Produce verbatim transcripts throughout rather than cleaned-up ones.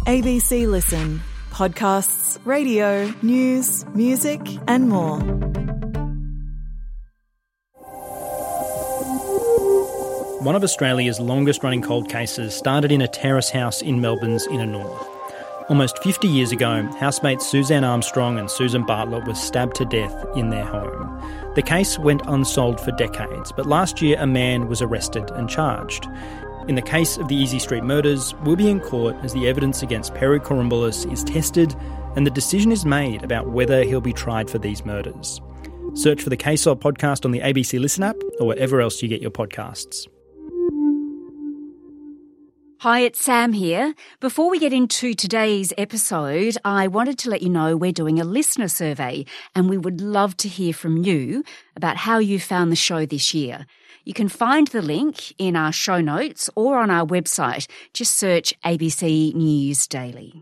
A B C Listen. Podcasts, radio, news, music and more. One of Australia's longest-running cold cases started in a terrace house in Melbourne's inner north. Almost fifty years ago, housemates Suzanne Armstrong and Susan Bartlett were stabbed to death in their home. The case went unsolved for decades, but last year a man was arrested and charged. In the case of the Easy Street murders, we'll be in court as the evidence against Perry Korumboulos is tested and the decision is made about whether he'll be tried for these murders. Search for the Case Solved podcast on the A B C Listen app or wherever else you get your podcasts. Hi, it's Sam here. Before we get into today's episode, I wanted to let you know we're doing a listener survey and we would love to hear from you about how you found the show this year. You can find the link in our show notes or on our website. Just search A B C News Daily.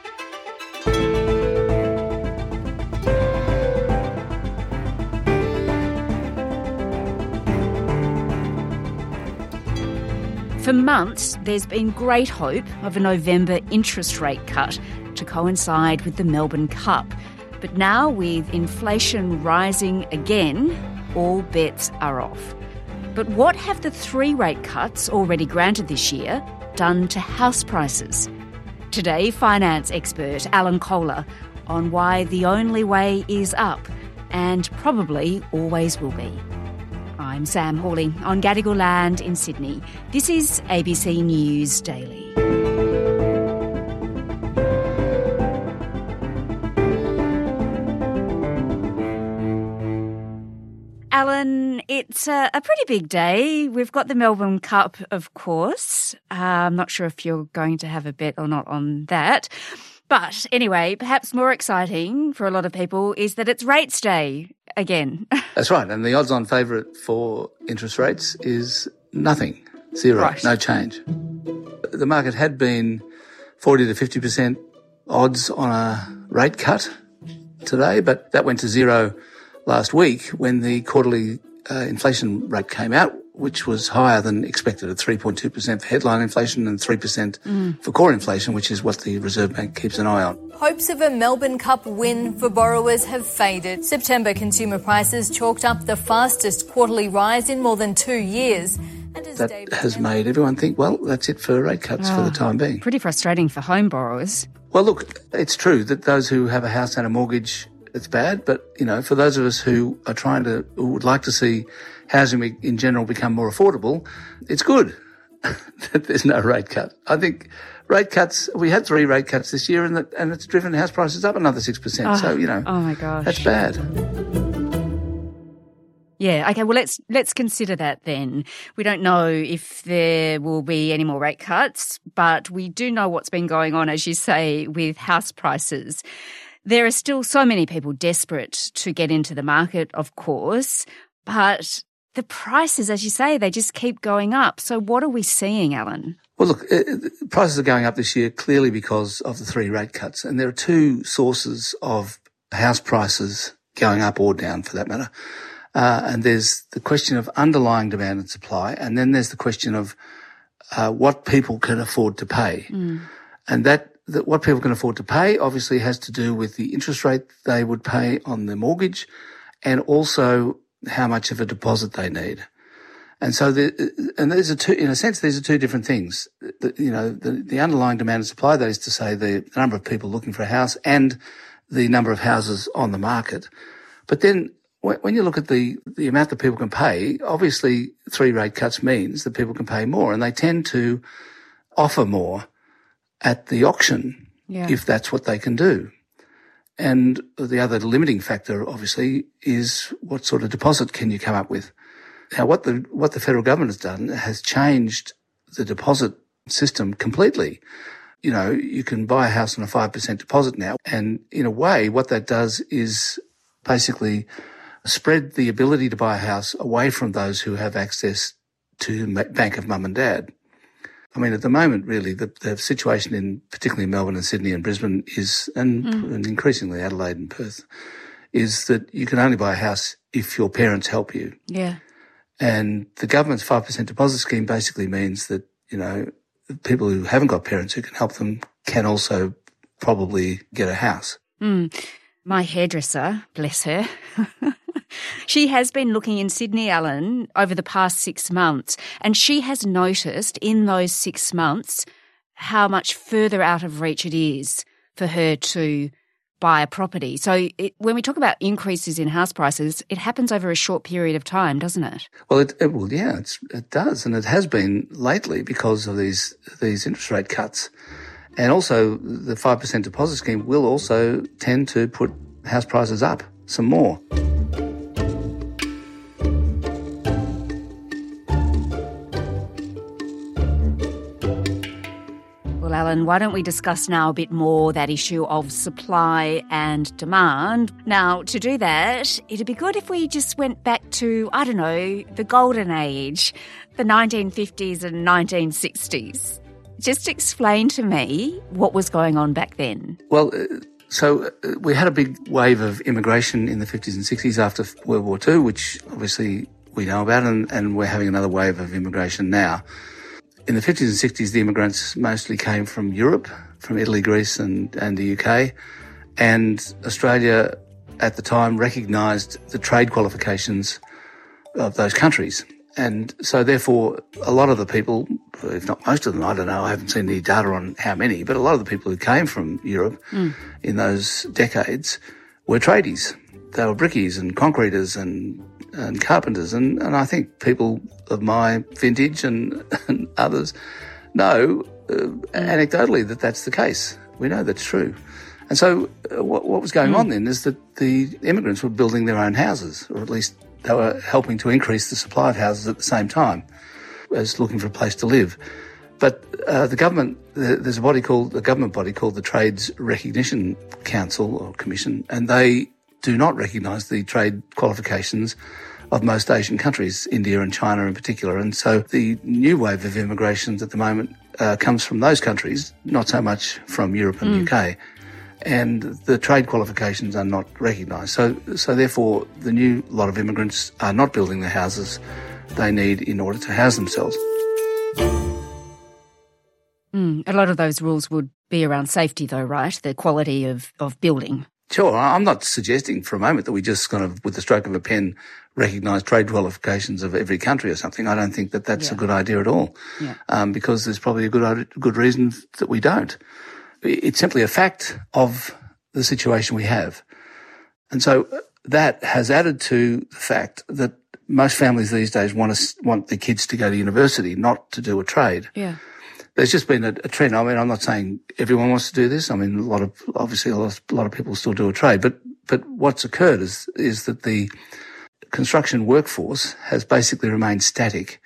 For months, there's been great hope of a November interest rate cut to coincide with the Melbourne Cup. But now, with inflation rising again, all bets are off. But what have the three rate cuts already granted this year done to house prices? Today, finance expert Alan Kohler on why the only way is up and probably always will be. I'm Sam Hawley on Gadigal land in Sydney. This is A B C News Daily. Alan, it's a, a pretty big day. We've got the Melbourne Cup, of course. Uh, I'm not sure if you're going to have a bet or not on that. But anyway, perhaps more exciting for a lot of people is that it's rates day again. That's right. And the odds-on favourite for interest rates is nothing. Zero. Right. No change. The market had been forty to fifty percent odds on a rate cut today, but that went to zero last week when the quarterly uh, inflation rate came out, which was higher than expected at three point two percent for headline inflation and three percent mm. for core inflation, which is what the Reserve Bank keeps an eye on. Hopes of a Melbourne Cup win for borrowers have faded. September consumer prices chalked up the fastest quarterly rise in more than two years. And as that David has made everyone think, well, that's it for rate cuts oh, for the time being. Pretty frustrating for home borrowers. Well, look, it's true that those who have a house and a mortgage, it's bad, but, you know, for those of us who are trying to, who would like to see housing in general become more affordable, it's good that there's no rate cut. I think rate cuts, we had three rate cuts this year and that, and it's driven house prices up another six percent. Oh, so, you know, oh my gosh, that's bad. Yeah, okay, well, let's let's consider that then. We don't know if there will be any more rate cuts, but we do know what's been going on, as you say, with house prices. There are still so many people desperate to get into the market, of course, but the prices, as you say, they just keep going up. So what are we seeing, Alan? Well, look, uh, prices are going up this year clearly because of the three rate cuts. And there are two sources of house prices going up or down, for that matter. Uh, and there's the question of underlying demand and supply, and then there's the question of uh, what people can afford to pay. Mm. And that, that what people can afford to pay obviously has to do with the interest rate they would pay on their mortgage and also how much of a deposit they need. And so, the, and these are two, in a sense, these are two different things. The, you know, the, the underlying demand and supply, that is to say the number of people looking for a house and the number of houses on the market. But then when you look at the, the amount that people can pay, obviously three rate cuts means that people can pay more, and they tend to offer more at the auction yeah. if that's what they can do. And the other limiting factor, obviously, is what sort of deposit can you come up with? Now, what the what the federal government has done has changed the deposit system completely. You know, you can buy a house on a five percent deposit now, and in a way, what that does is basically spread the ability to buy a house away from those who have access to bank of mum and dad. I mean, at the moment, really, the, the situation in particularly in Melbourne and Sydney and Brisbane is, and, mm. and increasingly Adelaide and Perth, is that you can only buy a house if your parents help you. Yeah. And the government's five percent deposit scheme basically means that, you know, people who haven't got parents who can help them can also probably get a house. Mm. My hairdresser, bless her, she has been looking in Sydney, Alan, over the past six months, and she has noticed in those six months how much further out of reach it is for her to buy a property. So it, when we talk about increases in house prices, it happens over a short period of time, doesn't it? Well, it, it well, yeah, it's, it does, and it has been lately because of these these interest rate cuts. And also, the five percent deposit scheme will also tend to put house prices up some more. Well, Alan, why don't we discuss now a bit more that issue of supply and demand? Now, to do that, it'd be good if we just went back to, I don't know, the golden age, the nineteen fifties and nineteen sixties. Just explain to me what was going on back then. Well, uh, so uh, we had a big wave of immigration in the fifties and sixties after World War Two, which obviously we know about, and, and we're having another wave of immigration now. In the fifties and sixties, the immigrants mostly came from Europe, from Italy, Greece and, and the U K. And Australia at the time recognised the trade qualifications of those countries. And so therefore, a lot of the people, if not most of them, I don't know, I haven't seen any data on how many, but a lot of the people who came from Europe mm. in those decades were tradies. They were brickies and concreters and, and carpenters. And, and I think people of my vintage and, and others know uh, anecdotally that that's the case. We know that's true. And so uh, what, what was going mm. on then is that the immigrants were building their own houses, or at least they were helping to increase the supply of houses at the same time as looking for a place to live. But uh, the government, there's a body called, a government body called the Trades Recognition Council or Commission, and they do not recognise the trade qualifications of most Asian countries, India and China in particular. And so the new wave of immigrations at the moment uh, comes from those countries, not so much from Europe and mm. U K. And the trade qualifications are not recognised. So, so therefore, the new lot of immigrants are not building the houses they need in order to house themselves. Mm, a lot of those rules would be around safety though, right? The quality of, of building. Sure. I'm not suggesting for a moment that we just kind of, with the stroke of a pen, recognise trade qualifications of every country or something. I don't think that that's yeah. a good idea at all, yeah. um, because there's probably a good good reason that we don't. It's simply a fact of the situation we have. And so that has added to the fact that most families these days want to, want their kids to go to university, not to do a trade. Yeah. There's just been a, a trend. I mean, I'm not saying everyone wants to do this. I mean, a lot of, obviously a lot, a lot of people still do a trade, but, but what's occurred is, is that the construction workforce has basically remained static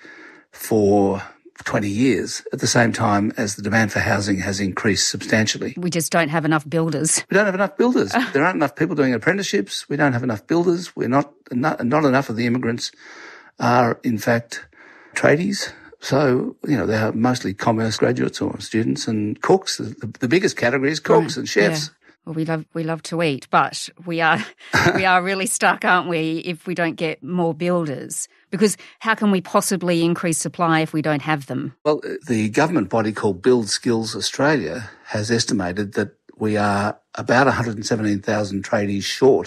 for twenty years at the same time as the demand for housing has increased substantially. We just don't have enough builders. We don't have enough builders. There aren't enough people doing apprenticeships. We don't have enough builders. We're not, not, not enough of the immigrants are in fact tradies. So, you know, they're mostly commerce graduates or students and cooks. The, the biggest category is cooks right. and chefs. Yeah. Well, we love we love to eat, but we are we are really stuck, aren't we, if we don't get more builders? Because how can we possibly increase supply if we don't have them? Well, the government body called Build Skills Australia has estimated that we are about one hundred seventeen thousand tradies short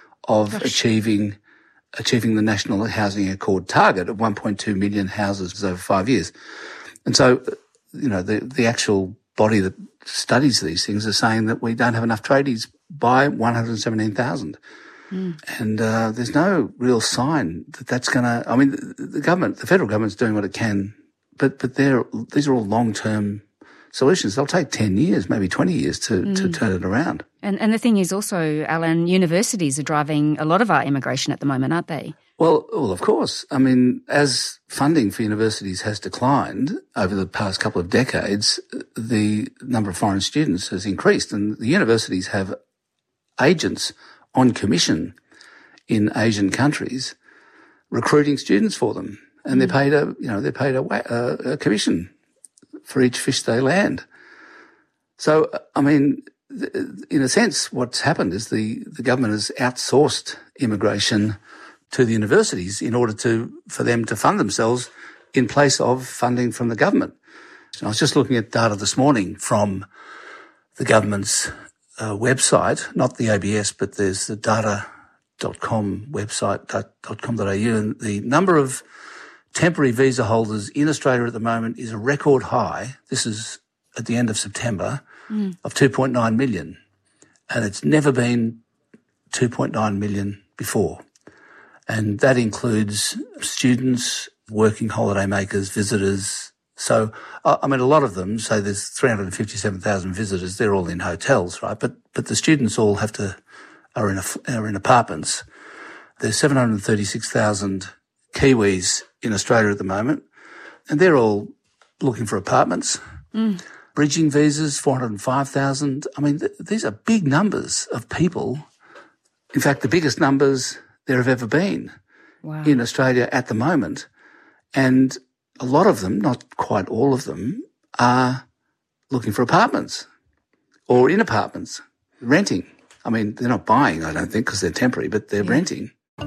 of Gosh. achieving achieving the National Housing Accord target of one point two million houses over five years. And so, you know, the the actual body that studies these things are saying that we don't have enough tradies by one hundred seventeen thousand. Mm. And uh, there's no real sign that that's going to, I mean, the, the government, the federal government's doing what it can, but, but they're, these are all long-term solutions. They'll take ten years, maybe twenty years to, mm. to turn it around. And, and the thing is also, Alan, universities are driving a lot of our immigration at the moment, aren't they? Well, well, of course. I mean, as funding for universities has declined over the past couple of decades, the number of foreign students has increased, and the universities have agents on commission in Asian countries recruiting students for them, and mm. they're paid a, you know, they're paid a, a, a commission for each fish they land. So, I mean, in a sense, what's happened is the, the government has outsourced immigration to the universities in order to, for them to fund themselves in place of funding from the government. So I was just looking at data this morning from the government's uh, website, not the A B S, but there's the data dot com website, dot com dot a u, and the number of temporary visa holders in Australia at the moment is a record high. This is at the end of September, mm. of two point nine million. And it's never been two point nine million before. And that includes students, working holiday makers, visitors. So, I mean, a lot of them, say there's three hundred fifty-seven thousand visitors, they're all in hotels, right? But, but the students all have to, are in, a, are in apartments. There's seven hundred thirty-six thousand Kiwis in Australia at the moment, and they're all looking for apartments. Mm. Bridging visas, four hundred five thousand. I mean, th- these are big numbers of people. In fact, the biggest numbers there have ever been wow. in Australia at the moment. And a lot of them, not quite all of them, are looking for apartments or in apartments, renting. I mean, they're not buying, I don't think, because they're temporary, but they're yeah. renting.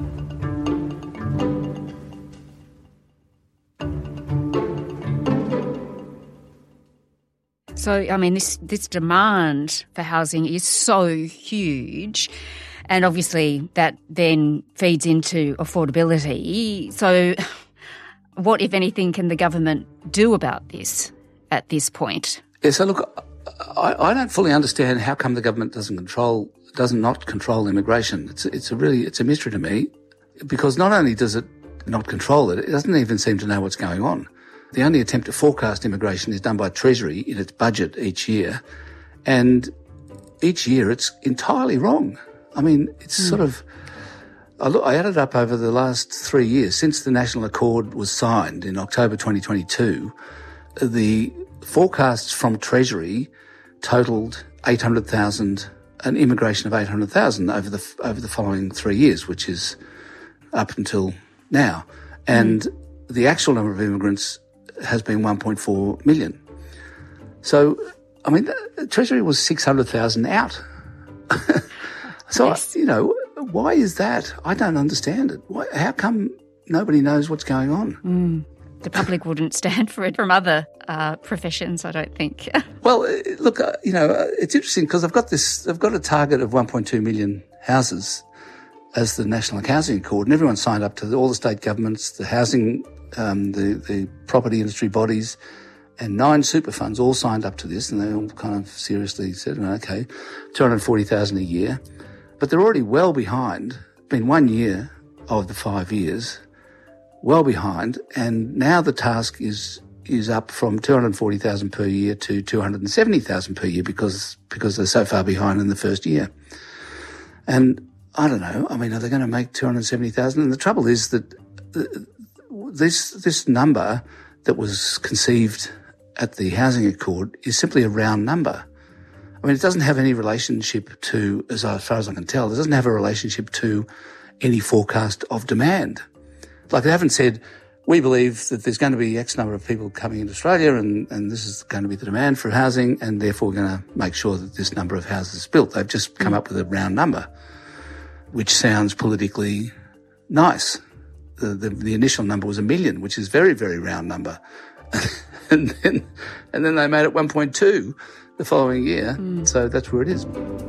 So, I mean, this, this demand for housing is so huge, and obviously that then feeds into affordability. So what, if anything, can the government do about this at this point? Yeah, so look, I, I don't fully understand how come the government doesn't control, does not control immigration. It's, it's a really, it's a mystery to me, because not only does it not control it, it doesn't even seem to know what's going on. The only attempt to forecast immigration is done by Treasury in its budget each year, and each year it's entirely wrong. I mean, it's mm. sort of, I, look, I added up over the last three years, since the National Accord was signed in October twenty twenty-two, the forecasts from Treasury totalled eight hundred thousand, an immigration of eight hundred thousand over the, over the following three years, which is up until now. And mm. the actual number of immigrants has been one point four million. So, I mean, the Treasury was six hundred thousand out. so, yes. I, you know, why is that? I don't understand it. Why, how come nobody knows what's going on? Mm. The public wouldn't stand for it from other uh, professions, I don't think. Well, look, uh, you know, uh, it's interesting because I've got this, I've got a target of one point two million houses as the National Housing Accord, and everyone signed up to the, all the state governments, the housing Um, the, the property industry bodies, and nine super funds all signed up to this, and they all kind of seriously said, okay, two hundred forty thousand a year. But they're already well behind, been one year of the five years, well behind, and now the task is is up from two hundred forty thousand per year to two hundred seventy thousand per year because because they're so far behind in the first year. And I don't know, I mean, are they going to make two hundred seventy thousand? And the trouble is that uh, This this number that was conceived at the Housing Accord is simply a round number. I mean, it doesn't have any relationship to, as far as I can tell, it doesn't have a relationship to any forecast of demand. Like, they haven't said, we believe that there's going to be X number of people coming into Australia and, and this is going to be the demand for housing, and therefore we're going to make sure that this number of houses is built. They've just come up with a round number, which sounds politically nice. The, the, the initial number was a million, which is very, very round number. and then, and then they made it one point two the following year. Mm. So that's where it is.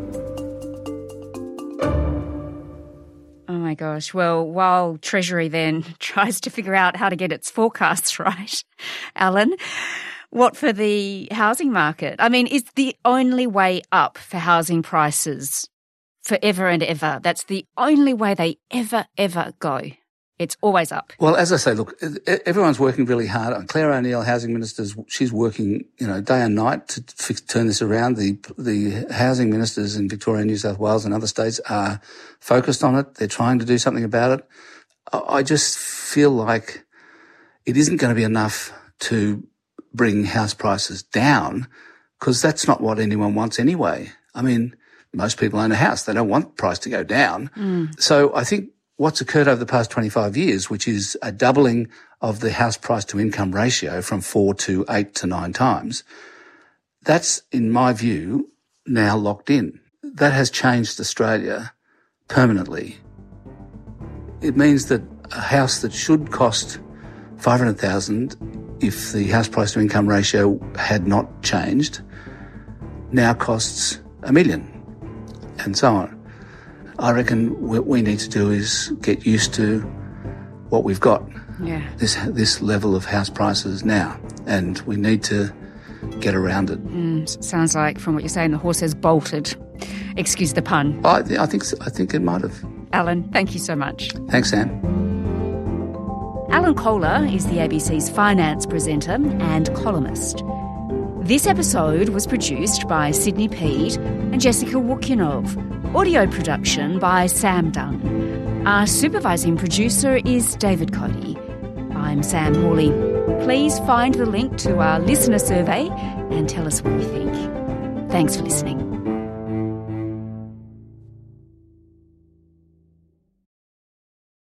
Oh my gosh. Well, while Treasury then tries to figure out how to get its forecasts right, Alan, what for the housing market? I mean, is the only way up for housing prices forever and ever? That's the only way they ever, ever go. It's always up. Well, as I say, look, everyone's working really hard. Claire O'Neill, housing minister, she's working, you know, day and night to fix, turn this around. The the housing ministers in Victoria, New South Wales and other states are focused on it. They're trying to do something about it. I just feel like it isn't going to be enough to bring house prices down, because that's not what anyone wants anyway. I mean, most people own a house. They don't want the price to go down. Mm. So I think what's occurred over the past twenty-five years, which is a doubling of the house price to income ratio from four to eight to nine times, that's, in my view, now locked in. That has changed Australia permanently. It means that a house that should cost five hundred thousand dollars if the house price to income ratio had not changed now costs a million, and so on. I reckon what we need to do is get used to what we've got, yeah. this this level of house prices now, and we need to get around it. Mm, sounds like, from what you're saying, the horse has bolted. Excuse the pun. I, I think I think it might have. Alan, thank you so much. Thanks, Sam. Alan Kohler is the A B C's finance presenter and columnist. This episode was produced by Sydney Peed and Jessica Wukinov. Audio production by Sam Dunn. Our supervising producer is David Cody. I'm Sam Hawley. Please find the link to our listener survey and tell us what you think. Thanks for listening.